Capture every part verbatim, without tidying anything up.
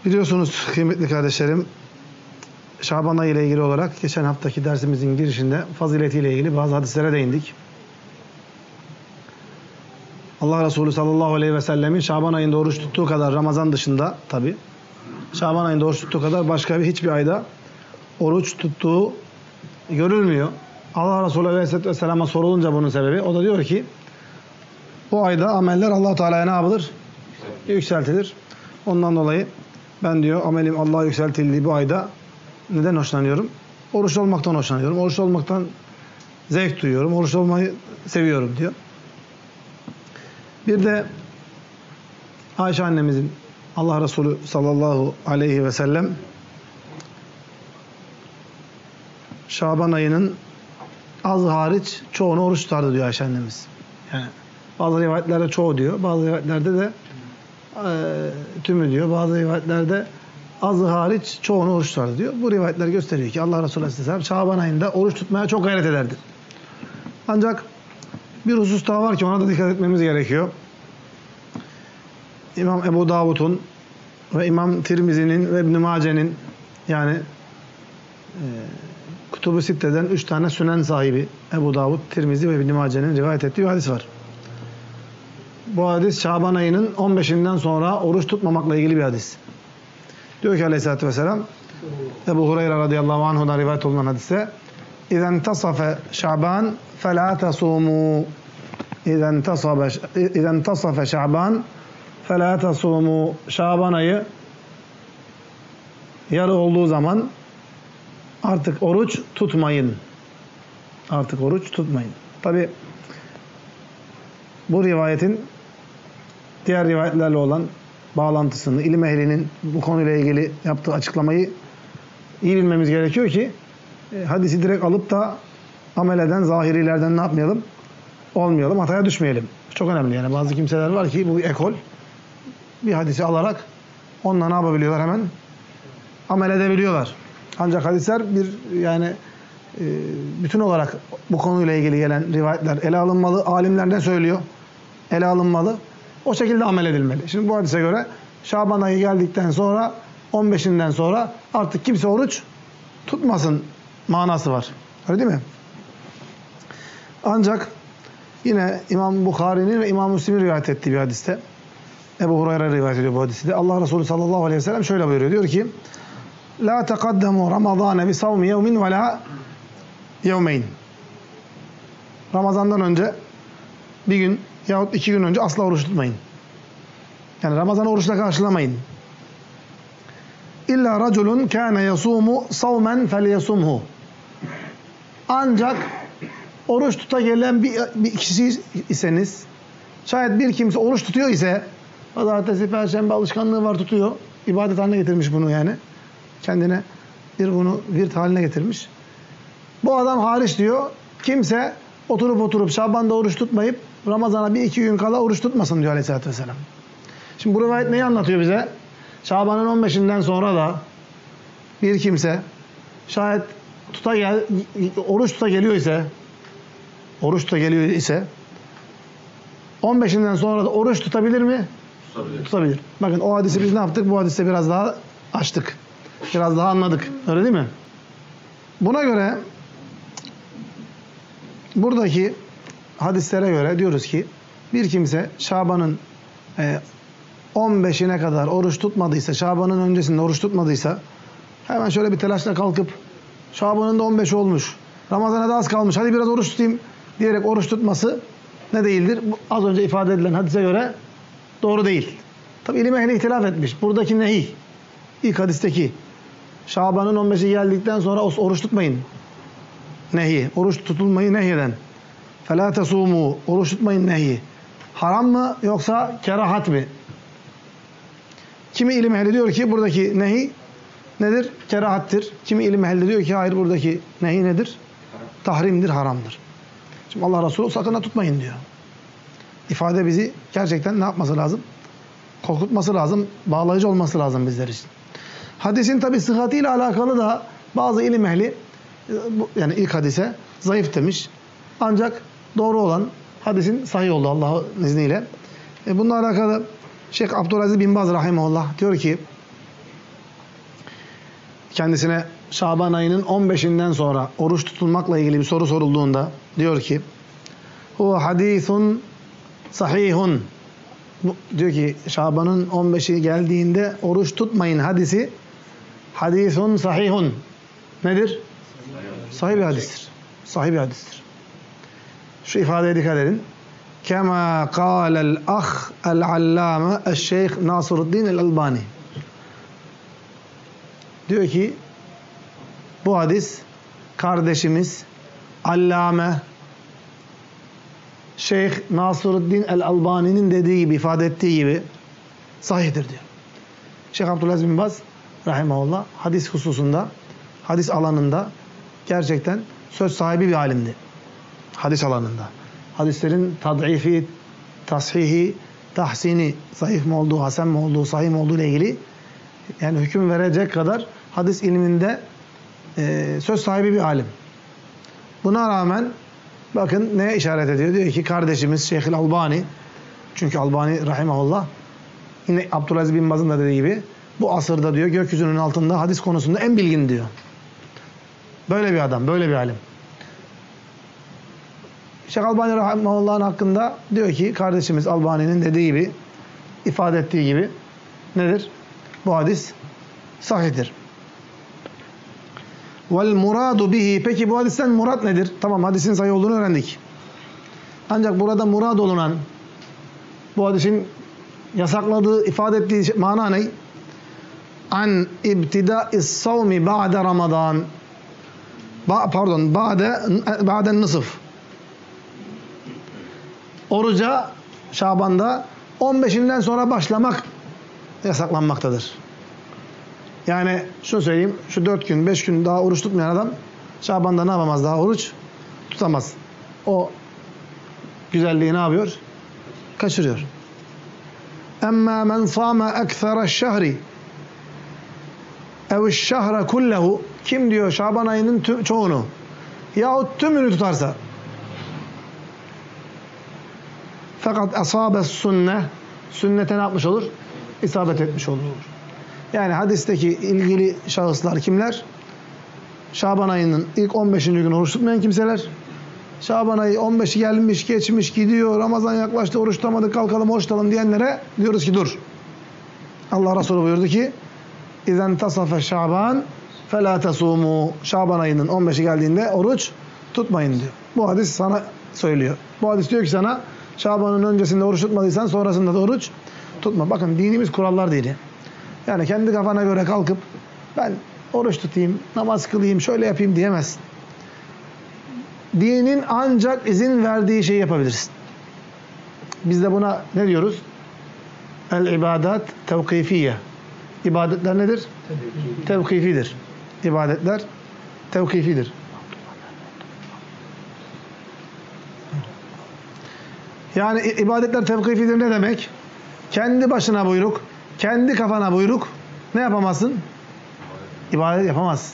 Biliyorsunuz kıymetli kardeşlerim, Şaban ayı ile ilgili olarak geçen haftaki dersimizin girişinde faziletiyle ilgili bazı hadislere değindik. Allah Resulü sallallahu aleyhi ve sellemin Şaban ayında oruç tuttuğu kadar, Ramazan dışında tabi, Şaban ayında oruç tuttuğu kadar başka bir hiçbir ayda oruç tuttuğu görülmüyor. Allah Resulü aleyhisselatü vesselam'a sorulunca bunun sebebi, o da diyor ki bu ayda ameller Allah Teala'ya ne yapılır? Yükseltilir. Ondan dolayı ben diyor amelim Allah'a yükseltildiği bu ayda neden hoşlanıyorum? Oruçlu olmaktan hoşlanıyorum. Oruçlu olmaktan zevk duyuyorum. Oruçlu olmayı seviyorum diyor. Bir de Ayşe annemizin Allah Resulü sallallahu aleyhi ve sellem Şaban ayının az hariç çoğunu oruç tutardı diyor Ayşe annemiz. Yani bazı rivayetlerde çoğu diyor. Bazı rivayetlerde de e, tümü diyor. Bazı rivayetlerde azı hariç çoğunu oruç tutardı diyor. Bu rivayetler gösteriyor ki Allah Resulü aleyhisselam Şaban ayında oruç tutmaya çok gayret ederdi. Ancak bir husus daha var ki ona da dikkat etmemiz gerekiyor. İmam Ebu Davud'un ve İmam Tirmizi'nin ve İbn-i Mace'nin yani e, Kutubu Sitte'den üç tane sünen sahibi Ebu Davud, Tirmizi ve İbn-i Mace'nin rivayet ettiği bir hadis var. Bu hadis Şaban ayının on beşinden sonra oruç tutmamakla ilgili bir hadis. Diyor ki aleyhissalatü vesselam Ebu Hureyre radıyallahu anhu'dan rivayet olunan hadise اِذَا انْتَصَفَ شَعْبَانْ فَلَا تَصُومُوا اِذَا انْتَصَفَ شَعْبَانْ فَلَا تَصُومُوا Şaban ayı yarı olduğu zaman artık oruç tutmayın. Artık oruç tutmayın. Tabi bu rivayetin diğer rivayetlerle olan bağlantısını, ilim ehlinin bu konuyla ilgili yaptığı açıklamayı iyi bilmemiz gerekiyor ki e, hadisi direkt alıp da amel eden zahirilerden ne yapmayalım? Olmayalım, hataya düşmeyelim. Çok önemli yani. Bazı kimseler var ki bu ekol bir hadisi alarak onunla ne yapabiliyorlar hemen? Amel edebiliyorlar. Ancak hadisler bir yani e, bütün olarak bu konuyla ilgili gelen rivayetler ele alınmalı. Alimler ne söylüyor? Ele alınmalı. O şekilde amel edilmeli. Şimdi bu hadise göre Şaban ayı geldikten sonra on beşinden sonra artık kimse oruç tutmasın manası var. Öyle değil mi? Ancak yine İmam Bukhari'nin ve İmam Müslim'in rivayet ettiği bir hadiste Ebu Hureyre rivayet ediyor bu hadisi de. Allah Resulü sallallahu aleyhi ve sellem şöyle buyuruyor. Diyor ki La teqaddemu Ramazane bi savmi yevmin ve la yevmeyn. Ramazandan önce bir gün yahut iki gün önce asla oruç tutmayın. Yani Ramazan'ı oruçla karşılamayın. İlla raculun kâne yasûmu savmen felyasumhu. Ancak oruç tuta gelen bir, bir kişi iseniz, şayet bir kimse oruç tutuyor ise, pazartesi, perşembe alışkanlığı var tutuyor, ibadet haline getirmiş bunu yani. Kendine bir bunu virt haline getirmiş. Bu adam hariç diyor, kimse oturup oturup Şaban'da oruç tutmayıp Ramazan'a bir iki gün kala oruç tutmasın diyor aleyhissalatü vesselam. Şimdi bu rivayet neyi anlatıyor bize? Şaban'ın on beşinden sonra da bir kimse şayet tuta gel, oruç tuta geliyor ise oruç tuta geliyor ise on beşinden sonra da oruç tutabilir mi? Tutabilir. Tutabilir. Bakın o hadisi biz ne yaptık? Bu hadiste biraz daha açtık. Biraz daha anladık. Öyle değil mi? Buna göre buradaki hadislere göre diyoruz ki bir kimse Şaban'ın on beşine kadar oruç tutmadıysa, Şaban'ın öncesinde oruç tutmadıysa hemen şöyle bir telaşla kalkıp Şaban'ın da on beş olmuş, Ramazan'a da az kalmış, hadi biraz oruç tutayım diyerek oruç tutması ne değildir? Bu, az önce ifade edilen hadise göre doğru değil. Tabi ilim ehli ihtilaf etmiş. Buradaki nehi, ilk hadisteki Şaban'ın on beşi geldikten sonra oruç tutmayın. Nehi, oruç tutulmayı nehyeden. فَلَا تَصُومُوا Oruç tutmayın nehi. Haram mı yoksa kerahat mi? Kimi ilim ehli diyor ki buradaki nehi nedir? Kerahattir. Kimi ilim ehli diyor ki hayır buradaki nehi nedir? Tahrimdir, haramdır. Şimdi Allah Resulü sakın ha tutmayın diyor. İfade bizi gerçekten ne yapması lazım? Korkutması lazım, bağlayıcı olması lazım bizler için. Hadisin tabi sıhhatiyle alakalı da bazı ilim ehli yani ilk hadise zayıf demiş. Ancak doğru olan hadisin sahih oldu Allah'ın izniyle. E bununla alakalı Şeyh Abdülaziz bin Baz rahimehullah diyor ki kendisine Şaban ayının on beşinden sonra oruç tutulmakla ilgili bir soru sorulduğunda diyor ki huve hadisun sahihun. Bu, diyor ki Şaban'ın on beşi geldiğinde oruç tutmayın hadisi hadisun sahihun. Nedir? Sahih bir hadistir. Sahih bir hadistir. Şu ifadeye dikkat edin. Kema kâlel ah el-allâme el-şeyh Nasruddin el-Albani. Diyor ki bu hadis kardeşimiz Allame Şeyh Nasruddin el-Albani'nin dediği gibi, ifade ettiği gibi sahihtir diyor. Şeyh Abdülaziz bin Baz rahimahullah hadis hususunda, hadis alanında gerçekten söz sahibi bir alimdi. Hadis alanında. Hadislerin tad'ifi, tashihi, tahsini, zayıf mı olduğu, hasen mi olduğu, sahih mi olduğu ile ilgili yani hüküm verecek kadar hadis ilminde e, söz sahibi bir alim. Buna rağmen bakın neye işaret ediyor? Diyor ki kardeşimiz Şeyh Albani, çünkü Albani rahimahullah yine Abdülaziz bin Baz'ın da dediği gibi bu asırda diyor gökyüzünün altında hadis konusunda en bilgin diyor. Böyle bir adam, böyle bir alim. Şeyh Albani rahimahullah'ın hakkında diyor ki kardeşimiz Albani'nin dediği gibi, ifade ettiği gibi nedir? Bu hadis sahihtir. Vel muradu bihi. Peki bu hadisten murad nedir? Tamam, hadisin sahih olduğunu öğrendik. Ancak burada murad olunan, bu hadisin yasakladığı, ifade ettiği mana ne? An ibtida'is savmi ba'de Ramazan. Ba pardon, ba'de ba'den nısf. Oruca Şaban'da on beşinden sonra başlamak yasaklanmaktadır. Yani şunu söyleyeyim, şu dört gün, beş gün daha oruç tutmayan adam Şaban'da ne yapamaz, daha oruç tutamaz. O güzelliği ne yapıyor? Kaçırıyor. Emmâ men sâme ekthera şehri ev şehre kullehu. Kim diyor Şaban ayının tüm, çoğunu yahut tümünü tutarsa fakat asabes sünne, sünnete ne yapmış olur? İsabet etmiş olur. Yani hadisteki ilgili şahıslar kimler? Şaban ayının ilk on beşinci günü oruç tutmayan kimseler. Şaban ayı on beşi gelmiş, geçmiş, gidiyor, Ramazan yaklaştı, oruç tutamadık, kalkalım, oruç tutalım diyenlere diyoruz ki dur. Allah Resulü buyurdu ki İzen tasafe Şaban felâ tesûmû. Şaban ayının on beşi geldiğinde oruç tutmayın diyor. Bu hadis sana söylüyor. Bu hadis diyor ki sana Şaban'ın öncesinde oruç tutmadıysan sonrasında da oruç tutma. Bakın dinimiz kurallar dini. Yani kendi kafana göre kalkıp ben oruç tutayım, namaz kılayım, şöyle yapayım diyemezsin. Dinin ancak izin verdiği şeyi yapabilirsin. Biz de buna ne diyoruz? El-ibadat tevkifiye. İbadetler nedir? Tevkifidir. İbadetler tevkifidir. Yani ibadetler tevkifidir ne demek? Kendi başına buyruk, kendi kafana buyruk ne yapamazsın? İbadet yapamazsın.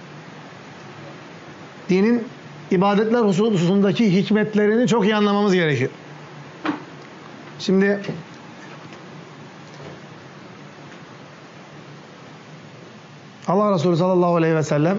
Dinin ibadetler hususundaki hikmetlerini çok iyi anlamamız gerekiyor. Şimdi Allah Resulü sallallahu aleyhi ve sellem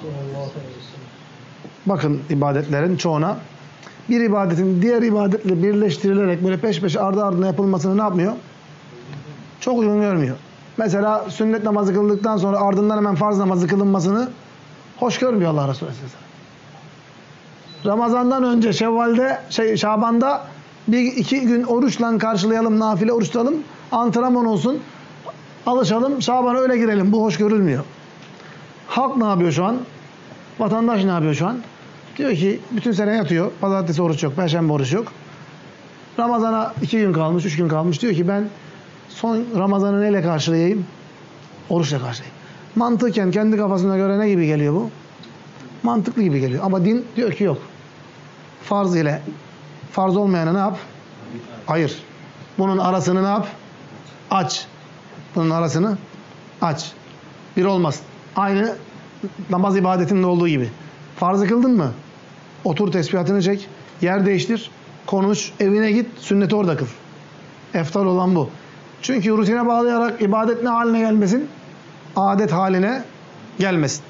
bakın ibadetlerin çoğuna bir ibadetin diğer ibadetle birleştirilerek böyle peş peşe ardı ardına yapılmasını ne yapmıyor? Çok uygun görmüyor. Mesela sünnet namazı kıldıktan sonra ardından hemen farz namazı kılınmasını hoş görmüyor Allah Resulü sallallahu aleyhi ve sellem. Ramazandan önce Şevval'de, şey, Şaban'da bir iki gün oruçla karşılayalım, nafile oruç tutalım, antrenman olsun, alışalım, Şaban'a öyle girelim. Bu hoş görülmüyor. Halk ne yapıyor şu an? Vatandaş ne yapıyor şu an? Diyor ki bütün sene yatıyor. Pazartesi oruç yok, perşembe oruç yok. Ramazan'a iki gün kalmış, üç gün kalmış. Diyor ki ben son Ramazan'ı neyle karşılayayım? Oruçla karşılayayım. Mantıken kendi kafasına göre ne gibi geliyor bu? Mantıklı gibi geliyor. Ama din diyor ki yok. Farz ile farz olmayana ne yap? Ayır. Bunun arasını ne yap? Aç. Bunun arasını aç. Bir olmaz. Aynı namaz ibadetinde olduğu gibi. Farzı kıldın mı? Otur tesbihatını çek. Yer değiştir. Konuş. Evine git. Sünneti orada kıl. Eftal olan bu. Çünkü rutine bağlayarak ibadet ne haline gelmesin? Adet haline gelmesin.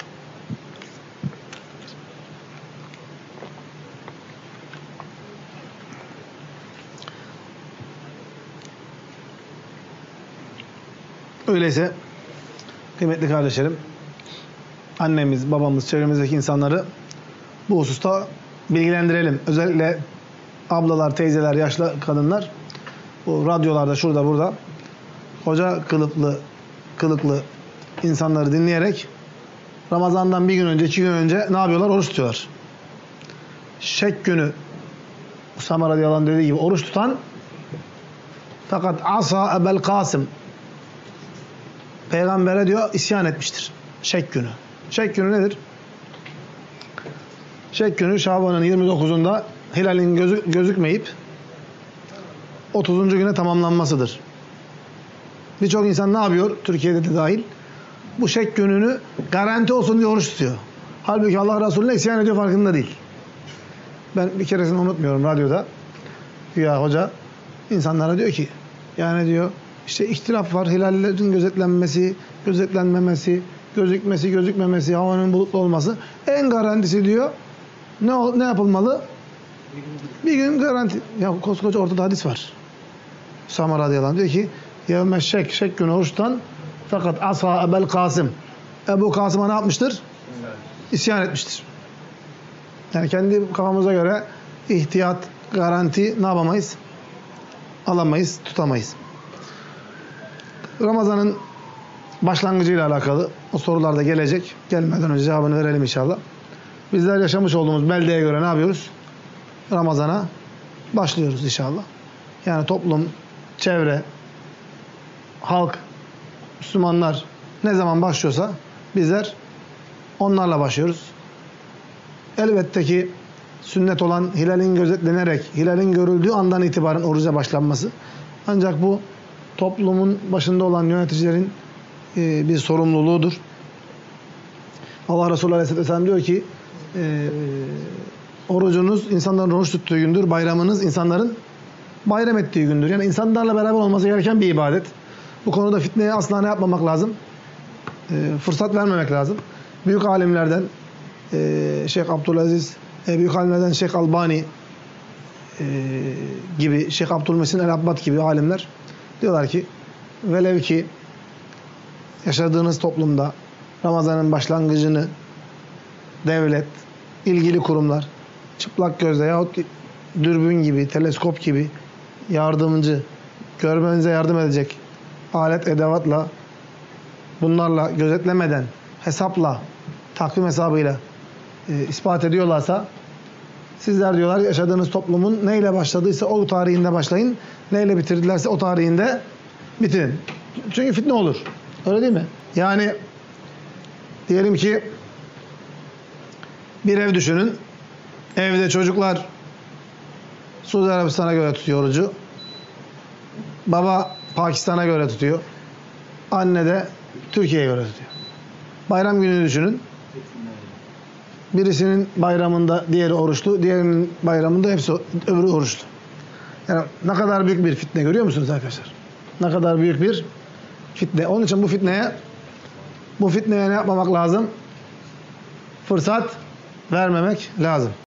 Öyleyse kıymetli kardeşlerim, annemiz, babamız, çevremizdeki insanları bu hususta bilgilendirelim. Özellikle ablalar, teyzeler, yaşlı kadınlar bu radyolarda, şurada, burada koca kılıklı, kılıklı insanları dinleyerek Ramazan'dan bir gün önce, iki gün önce ne yapıyorlar? Oruç tutuyorlar. Şek günü Usame radıyallahu anh dediği gibi oruç tutan fakat asa ebel Kasım Peygamber'e diyor isyan etmiştir. Şek günü. Şek günü nedir? Şek günü Şaban'ın yirmi dokuzunda hilalin gözü, gözükmeyip otuzuncu güne tamamlanmasıdır. Birçok insan ne yapıyor? Türkiye'de de dahil. Bu şek gününü garanti olsun diye oruç tutuyor. Halbuki Allah Resulüne isyan ediyor, farkında değil. Ben bir keresini unutmuyorum radyoda. Ya hoca insanlara diyor ki yani diyor işte ihtilaf var. Hilallerin gözetlenmesi, gözetlenmemesi, gözükmesi, gözükmemesi, havanın bulutlu olması. En garantisi diyor ne ne yapılmalı? Bir gün garanti. Ya koskoca ortada hadis var. Usame radıyallahu anh diyor ki yevme şek, şek günü oruçtan fakat asa ebel Kasım. Ebu Kasım'a ne yapmıştır? İsyan etmiştir. Yani kendi kafamıza göre ihtiyat, garanti ne yapamayız? Alamayız, tutamayız. Ramazan'ın başlangıcıyla alakalı o sorular da gelecek. Gelmeden önce cevabını verelim inşallah. Bizler yaşamış olduğumuz beldeye göre ne yapıyoruz? Ramazan'a başlıyoruz inşallah. Yani toplum, çevre, halk, Müslümanlar ne zaman başlıyorsa bizler onlarla başlıyoruz. Elbette ki sünnet olan hilalin gözetlenerek, hilalin görüldüğü andan itibaren oruca başlanması. Ancak bu toplumun başında olan yöneticilerin e, bir sorumluluğudur. Allah Resulü Aleyhisselatü Vesselam diyor ki e, orucunuz insanların oruç tuttuğu gündür, bayramınız insanların bayram ettiği gündür. Yani insanlarla beraber olması gereken bir ibadet. Bu konuda fitneye asla ne yapmamak lazım? E, fırsat vermemek lazım. Büyük alimlerden e, Şeyh Abdülaziz, e, büyük alimlerden Şeyh Albani e, gibi, Şeyh Abdülmesin el-Abbad gibi alimler diyorlar ki velev ki yaşadığınız toplumda Ramazan'ın başlangıcını devlet, ilgili kurumlar çıplak gözle yahut dürbün gibi, teleskop gibi yardımcı, görmenize yardım edecek alet, edevatla, bunlarla gözetlemeden, hesapla, takvim hesabıyla e, ispat ediyorlarsa sizler diyorlar yaşadığınız toplumun neyle başladıysa o tarihinde başlayın, neyle bitirdilerse o tarihinde bitirin. Çünkü fitne olur. Öyle değil mi? Yani diyelim ki bir ev düşünün. Evde çocuklar Suudi Arabistan'a göre tutuyor orucu. Baba Pakistan'a göre tutuyor. Anne de Türkiye'ye göre tutuyor. Bayram gününü düşünün. Birisinin bayramında diğeri oruçlu, diğerinin bayramında hepsi öbürü oruçlu. Yani ne kadar büyük bir fitne görüyor musunuz arkadaşlar? Ne kadar büyük bir fitne. Onun için bu fitneye bu fitneye ne yapmamak lazım? Fırsat vermemek lazım.